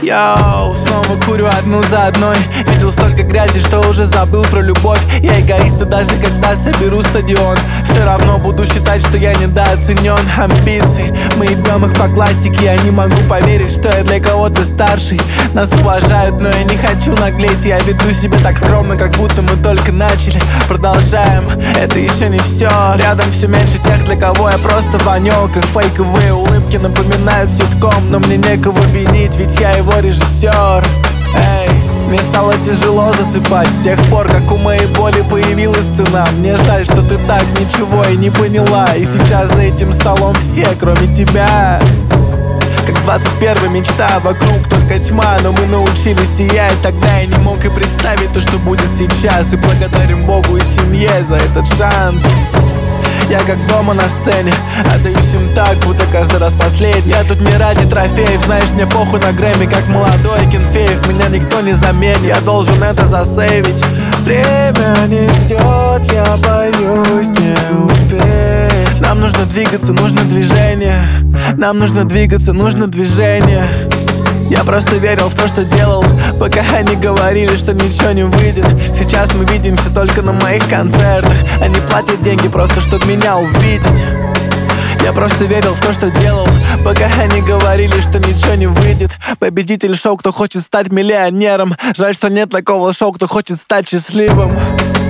Йоу, снова курю одну за одной. Видел столько грязи, что уже забыл про любовь. Я эгоист, и даже когда соберу стадион, все равно буду считать, что я недооценен. Амбиции, мы ебем их по классике. Я не могу поверить, что я для кого-то старший. Нас уважают, но я не хочу наглеть. Я веду себя так скромно, как будто мы только начали. Продолжаем, это еще не все. Рядом все меньше тех, для кого я просто вонел. Как фейковые улыбки напоминают ситком. Но мне некого винить, ведь я его режиссер. Эй, мне стало тяжело засыпать с тех пор, как у моей боли появилась цена. Мне жаль, что ты так ничего и не поняла. И сейчас за этим столом все, кроме тебя. Как 21 мечта, вокруг только тьма. Но мы научились сиять, тогда я не мог и представить то, что будет сейчас. И благодарим Богу и семье за этот шанс. Я как дома на сцене, отдаюсь им так, будто каждый раз последний. Я тут не ради трофеев, знаешь, мне похуй на Грэмми, как молодой Кенфеев. Меня никто не заменит, я должен это засейвить. Время не ждет, я боюсь не успеть. Нам нужно двигаться, нужно движение. Нам нужно двигаться, нужно движение. Я просто верил в то, что делал, пока они говорили, что ничего не выйдет. Сейчас мы видимся только на моих концертах. Они платят деньги просто, чтобы меня увидеть. Я просто верил в то, что делал, пока они говорили, что ничего не выйдет. Победитель шоу, кто хочет стать миллионером. Жаль, что нет такого шоу, кто хочет стать счастливым.